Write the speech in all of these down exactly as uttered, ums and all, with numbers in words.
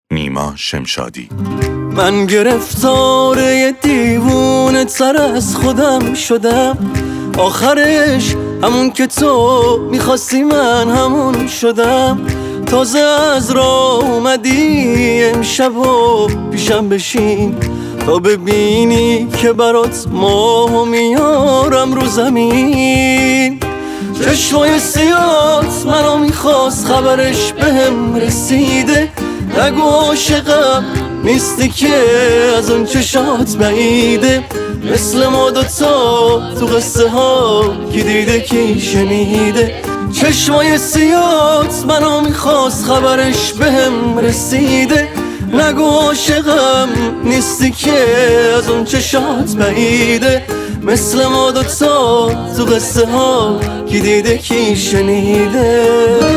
نیما شمشادی. من گرفتار یه دیوونه تر از خودم شدم، آخرش همون که تو میخواستی من همون شدم. تازه از راه اومدی امشب و پیشم بشین تا ببینی که برات ماهو میارم رو زمین. چشمای سیات منو میخواست، خبرش بهم رسیده. نگو عاشقم نیستی که از اون چشات بعیده. مثل ما دوتا تو قصه ها کی دیده کی شنیده. چشمای سیات منو میخواست، خبرش بهم رسیده. نگو عاشقم نیستی که از اون چشات بعیده. مثل ما دوتا تو قصه ها کی دیده کی شنیده.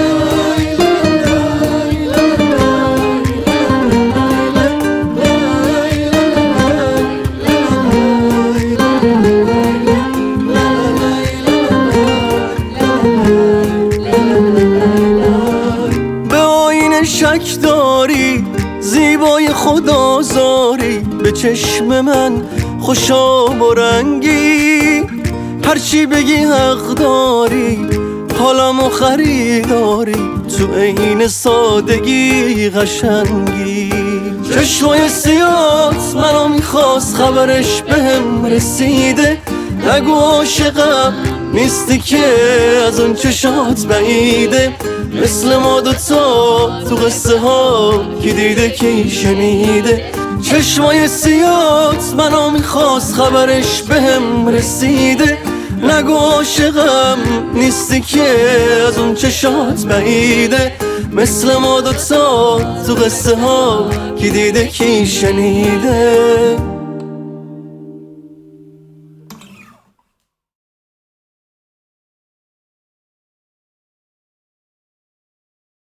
شک داری زیبای خدازاری، به چشم من خوشاب و رنگی. هرچی بگی حق داری، حالمو خریداری، تو عین سادگی قشنگی. چشمای سیات منو میخواست، خبرش بهم رسیده. نگو عاشقم نیستی که از اون چشات بعیده. مثل ما دوتا تو قصه ها کی دیده کی شنیده. چشمای سیات منو میخواست، خبرش بهم رسیده. نگو عاشقم نیستی که از اون چشات بعیده. مثل ما دوتا تو قصه ها کی دیده کی شنیده.